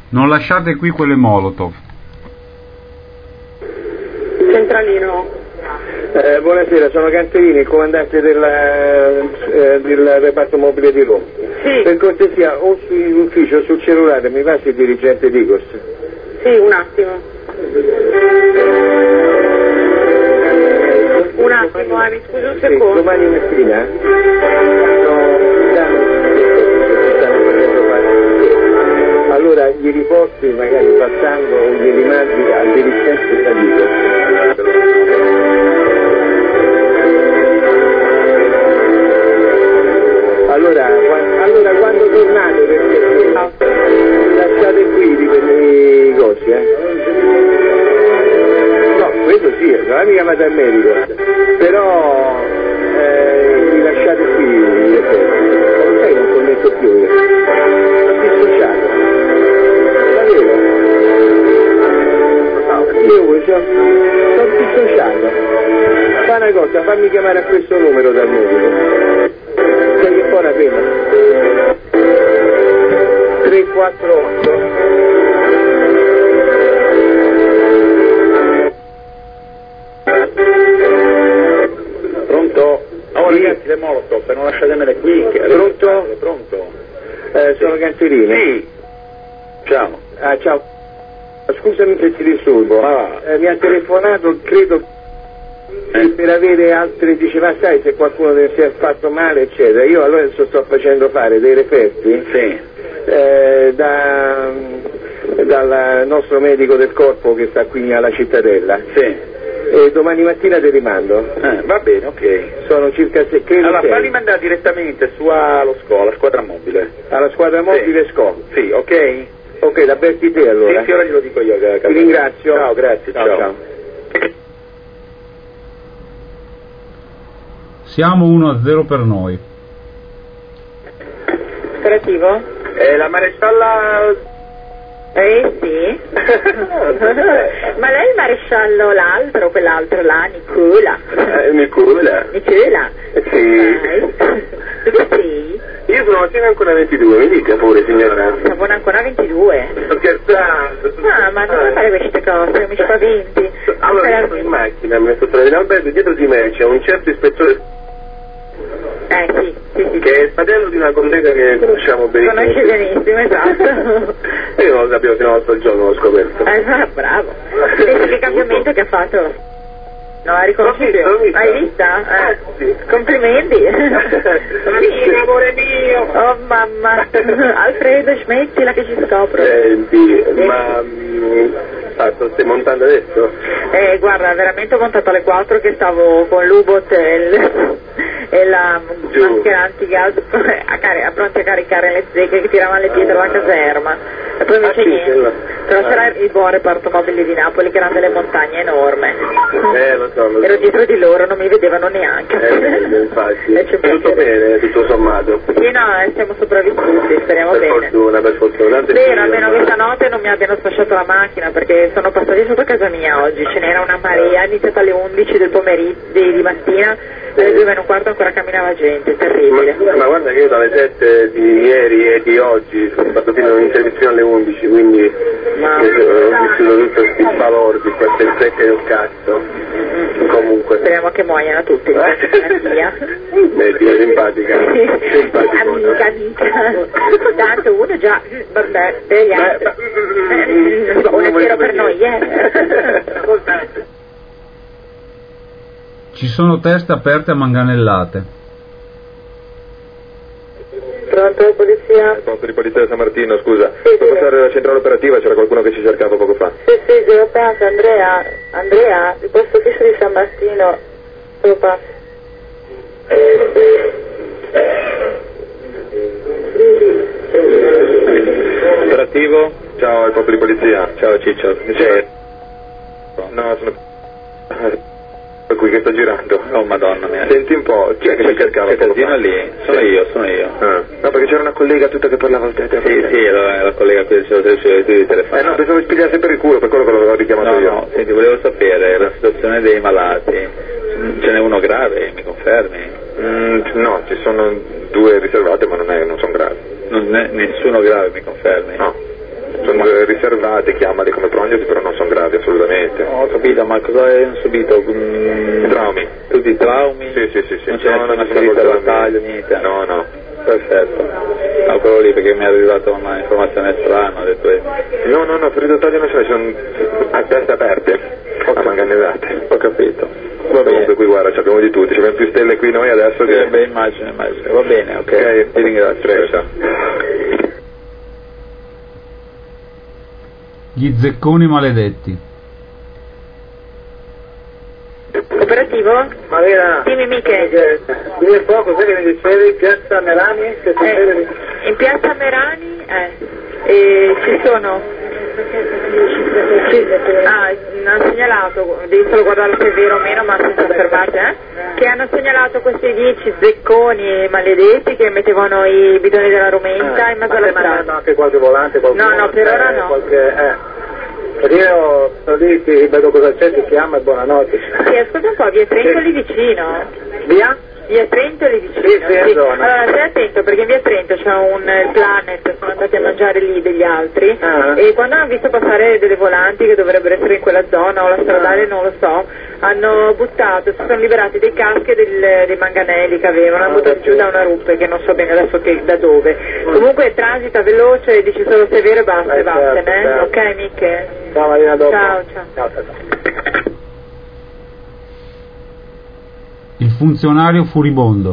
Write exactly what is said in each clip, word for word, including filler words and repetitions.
Non lasciate qui quelle Molotov. Centralino. Eh, buonasera, sono Canterini, il comandante della, eh, del reparto mobile di Roma. Sì. Per cortesia, o sull'ufficio o sul cellulare mi passi il dirigente Digos? Sì, un attimo. Un attimo, eh, mi scusi un secondo. Sì, domani mattina allora gli riporti magari passando o glieli mandi al dirigente da Digos. Allora, allora quando tornate, perché lasciate qui i cosi, eh? No, questo sì, non è mica andate al medico, però eh, li lasciate qui, ormai non connetto più, sono dissociato, sapevo, io sono, sono dissociato, fa una cosa, fammi chiamare a questo numero dal medico. Sai che fa una pena? tre quattro otto Pronto? Oh sì. Ragazzi, le Molotov, non lasciatemele qui. Che Pronto? Pronto? Eh, sono Canterini. Sì. Ciao. Ah, ciao. Scusami se ti disturbo. Ah. Eh, mi ha telefonato, credo, Eh. per avere altre, diceva, sai, se qualcuno si è fatto male, eccetera. Io allora adesso sto facendo fare dei referti Sì. eh, da, dal nostro medico del corpo che sta qui alla cittadella. Sì. E domani mattina ti rimando. Eh, va bene, ok. Sono circa se credo Allora, sei. falli mandare direttamente su allo SCO, alla squadra mobile. Alla squadra mobile Sì. SCO. Sì, ok? Ok, la avverti te allora. Sì, sì, ora glielo dico io. Ti ringrazio. Ciao, grazie, ciao. Ciao, ciao. Siamo uno a zero per noi. Operativo? Eh, la marescialla... Eh sì. Ma lei è il maresciallo l'altro, quell'altro là, Nicola. Eh, Nicola? Nicola? Sì. Dai. Dove sei? Io sono mattina ancora ventidue, mi dica pure signora. Siamo ancora ventidue. Sto scherzando. Ah, ma non fare queste cose, mi spaventi. Allora, io sono in macchina, mi sto trovando in albergo, dietro di me c'è un certo ispettore Eh sì, sì, sì. che è il fratello di una collega che conosciamo benissimo. Conosci benissimo, esatto. Io non lo sapevo fino all'altro giorno, l'ho scoperto. Eh, bravo. Vedi che cambiamento che ha fatto? No, hai riconosciuto? L'ho visto, l'ho visto. Hai vista? Eh, Sì. Complimenti. Sì, amore mio. Oh mamma. Alfredo, smettila che ci scopro. Senti, ma mh, ah, lo stai montando adesso? Eh, guarda, veramente ho montato alle quattro che stavo con l'U-Bot e, il, e la Giù. maschera antigas a, cari- a pronti a caricare le zecche che tiravano le pietre dalla caserma. E poi invece Ah, sì, niente. quella. Però Ah. c'era il buon reparto mobili di Napoli che erano delle montagne enorme. Eh, lo so, lo so. Ero dietro di loro, non mi vedevano neanche. Eh, infatti. E c'è È tutto piacere. bene, tutto sommato. Sì, no, eh, siamo sopravvissuti, speriamo Per bene. fortuna, per fortuna. Tanto è Spero figlio, almeno ma- che stanotte non mi abbiano sfasciato la macchina, perché sono passati sotto casa mia oggi, ce n'era una marea, è iniziata alle undici del pomeriggio di, di mattina, e alle due meno un quarto ancora camminava gente, terribile. Ma, ma guarda che io dalle sette di ieri e di oggi sono fatto fino in servizio fino alle undici, quindi Ma- io ho vissuto tutto questi balordi, queste secche del cazzo. Comunque. Speriamo che muoiano tutti, via. Beh, Dio, simpatica. Simpatica. Amica, amica. Tanto uno già, vabbè, per gli altri. Beh, Eh, Un è per noi, eh. Ci sono teste aperte a manganellate. Pronto, polizia? Posto di polizia di San Martino, scusa. Sì, Puoi sì. passare alla centrale operativa, c'era qualcuno che ci cercava poco fa. Sì, sì, glielo passo, Andrea. Andrea, il posto fisso di San Martino, lo passo. Operativo? Ciao, il posto di polizia. Ciao Ciccio. C'è... No, sono... qui che sto girando. Oh madonna mia. Senti un po', chi è che ci cercava C'è poco casino fa? lì? Sono Sì. io, sono io. Ah. No, perché c'era una collega tutta che parlava al telefono. Sì, sì, la, la collega qui dicevo di telefono. Eh no, pensavo di spigliare sempre il culo, per quello che l'avevo richiamato No, io. no, senti, volevo sapere la situazione dei malati. Ce n'è uno grave, mi confermi? Mm, no, ci sono due riservate, ma non, è, non sono gravi. Non è nessuno grave, mi confermi? No. sono riservate, chiamali come prognosi, però non sono gravi assolutamente. Ho capito, ma cosa hai subito? Mm, traumi. Tutti i traumi? Sì, sì, sì, sì. Non c'è no, una ferita alla taglio, niente? No, no. Perfetto. No, quello lì perché mi è arrivata una informazione strana, ho detto eh. No, no, no, ferite al taglio non ce ne sono a teste aperte, a manganellate. Ho capito. Va comunque qui guarda, abbiamo di tutti, abbiamo più stelle qui noi adesso che... Eh, beh, immagino, immagino. Va bene, ok. Ok, ti ringrazio. Prego. Gli zecconi maledetti. Operativo? Marina, Dimmi Miche. dimmi un po' cos'è che mi dicevi, Piazza Merani? Che Eh, in piazza Merani eh, e ci sono ci, ah, hanno segnalato, devi solo guardare se è vero o meno, ma senza fermate, eh, che hanno segnalato questi dieci zecconi maledetti che mettevano i bidoni della rumenta eh, in mezzo alla strada. anche qualche volante, qualcuno, No, no, per eh, ora no. Qualche, eh. Perché io sto lì, ti vedo cosa c'è, ti chiama e buonanotte. Sì, ascolta un po', via Trento lì vicino. Via? Via Trento lì vicino. Sì, sì, Sì. zona. Allora stai attento perché in via Trento c'è un il Planet, sono andati a mangiare lì degli altri Ah. e quando hanno visto passare delle volanti che dovrebbero essere in quella zona o la stradale non lo so, hanno buttato, si sono liberati dei caschi e del, dei manganelli che avevano, hanno buttato giù da una ruppe che non so bene adesso che, da dove. Comunque transita veloce e dici solo se è vero e basta Eh, e vattene, certo, certo. ok Miche? Ciao Marina, dopo. Ciao, ciao. Ciao, ciao, ciao. Il funzionario furibondo.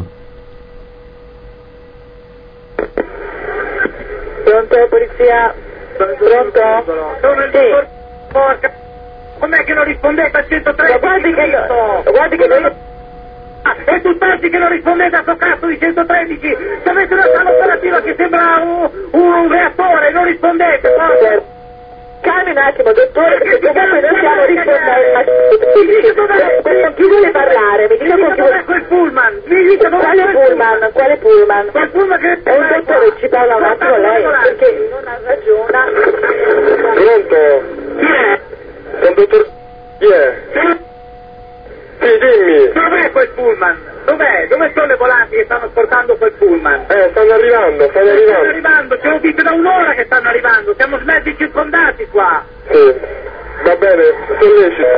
Pronto, polizia? Pronto? Sì. Porca, com'è che non rispondete al centotré? Ma guardi che no, guardi che noi... Ah, e tutt'altri che non rispondete a sto cazzo di centotredici, se avete una sala operativa che sembra un, un, un reattore, non rispondete, porca. Calmi un attimo, dottore, perché comunque noi stiamo rispondendo. Con chi vuole parlare? Mi dica con chi vuole... quel pullman? Mi dica dov'è Quale quel pullman? Quale pullman? Quel pullman che... È un dottore, ci parla un attimo lei, perché non ha ragione. Pronto? Chi è? Sono dottor... Chi è? Sì, dimmi. Dov'è quel pullman? Dov'è? Dove sono le volanti che stanno portando quel pullman? Eh, stanno arrivando, stanno Stanno arrivando. arrivando, ce lo dite da un'ora che stanno arrivando, siamo mezzi circondati qua. Sì, va bene, sollecito.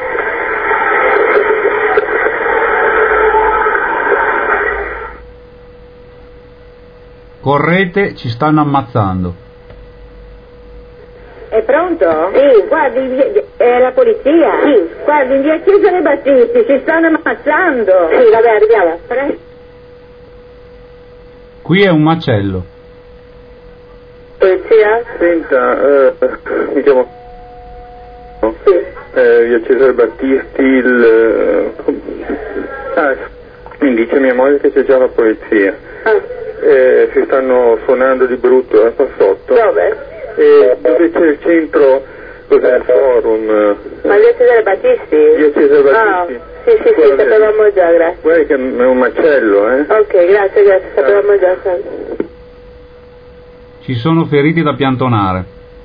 Correte, ci stanno ammazzando. È pronto? Sì, guardi, via- è la polizia? Sì. Guardi, in via Cesare Battisti, ci stanno ammazzando. Sì, vabbè, arriviamo. Pre- Qui è un macello. Polizia? Senta, eh, mi chiamo... Sì. Eh, via Cesare Battisti, il... Ah, mi dice mia moglie che c'è già la polizia. Ah, Eh, si stanno suonando di brutto, eh, qua sotto. dove? E dove c'è il centro, cos'è il forum? Ma via Cesare Battisti? Via Cesare Ah, Battisti. sì, sì, sì, Guarda, sapevamo già, grazie. Guarda che è un macello, eh? Ok, grazie, grazie, sapevamo già. Salve. Ci sono feriti da piantonare.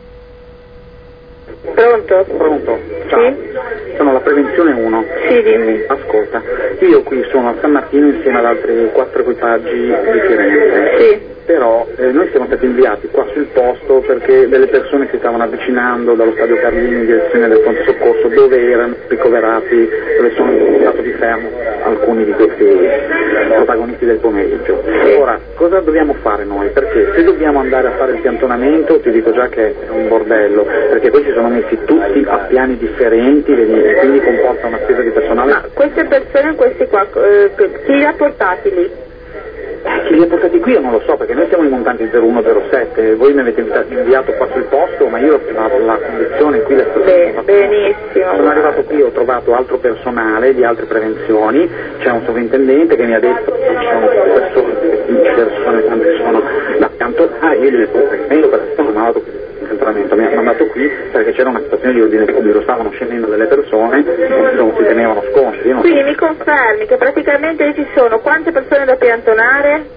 Pronto? Pronto? Ciao. Sì? Sono la prevenzione uno. Sì, dimmi. Ascolta, io qui sono a San Martino insieme ad altri quattro equipaggi di Firenze. Sì. Però eh, noi siamo stati inviati qua sul posto perché delle persone si stavano avvicinando dallo stadio Carlini in direzione del pronto soccorso dove erano ricoverati, dove sono in stato di fermo alcuni di questi protagonisti del pomeriggio. Ora, cosa dobbiamo fare noi? Perché se dobbiamo andare a fare il piantonamento ti dico già che è un bordello, perché questi sono messi tutti a piani differenti e quindi comporta una spesa di personale. Ma queste persone, questi qua, eh, chi li ha portati lì? Chi li ha portati qui io non lo so, perché noi siamo in montanti zero uno zero sette, voi mi avete inviato qua sul posto, ma io ho trovato la condizione qui, le Beh, benissimo. sono arrivato qui, ho trovato altro personale di altre prevenzioni, c'è un sovrintendente che mi ha detto che ci sono persone, persone che sono da pianto, ah io gli ho detto che meglio per adesso non mi ha dato qui il centramento, mi ha mandato qui perché c'era una situazione di ordine pubblico, stavano scendendo delle persone, non si tenevano sconti. Io non Quindi so. mi confermi che praticamente ci sono quante persone da piantonare?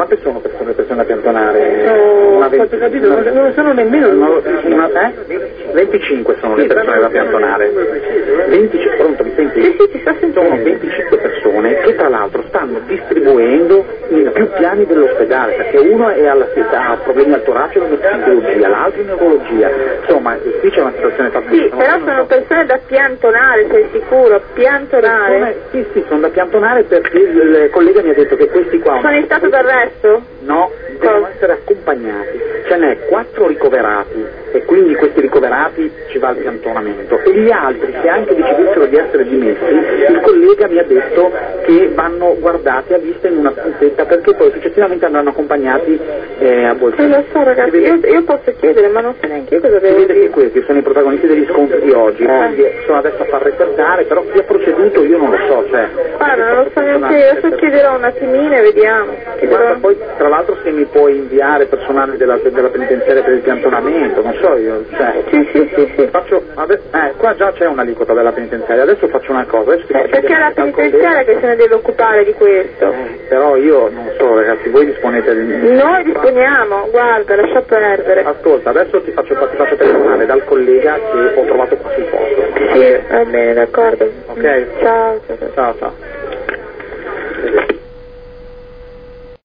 quante sono persone, persone da piantonare? No, una ho venti, capito, una, non lo sono nemmeno. una, una, eh? venticinque sono le persone da piantonare. venticinque, pronto, mi senti? Sì, sì, ti sto sentendo. Sono venticinque persone che tra l'altro stanno distribuendo in più piani dell'ospedale, perché uno è alla, ha problemi al torace e neurologia, l'altro in neurologia. Insomma, qui c'è una situazione fattibile. Sì, però sono persone da piantonare, sei sicuro? Piantonare? Persone, sì, sì, sono da piantonare perché il collega mi ha detto che questi qua... Sono in stato d'arresto? No, devono essere accompagnati. Ce n'è quattro ricoverati e quindi questi ricoverati ci va il piantonamento. E gli altri, se anche decidessero di essere dimessi, il collega mi ha detto che vanno guardati a vista in una stanzetta perché poi successivamente andranno accompagnati eh, a Bolzano. Sì, lo so ragazzi, io, io posso chiedere, ma non so neanche io cosa Si devo vede dire. che questi sono i protagonisti degli scontri di oggi, quindi sono adesso a far repertare, però chi ha proceduto io non lo so, cioè... Guarda, non lo so neanche io, adesso chiederò un attimino e vediamo. Chiederò... Guarda, poi tra l'altro se mi puoi inviare personale della, della penitenziaria per il piantonamento, non so io, cioè... Sì, sì, sì, sì. Faccio, adesso, eh, qua già c'è un'aliquota della penitenziaria, adesso faccio una cosa, adesso ti Eh, faccio perché è la penitenziaria che se ne deve occupare di questo. Eh, però io non so ragazzi, voi disponete di... Noi disponiamo, guarda, lascia perdere. Ascolta, adesso ti faccio, ti faccio telefonare dal collega che ho trovato qua sul posto. Sì, va bene, d'accordo. Ok? Ciao, ciao, ciao. Ciao, ciao.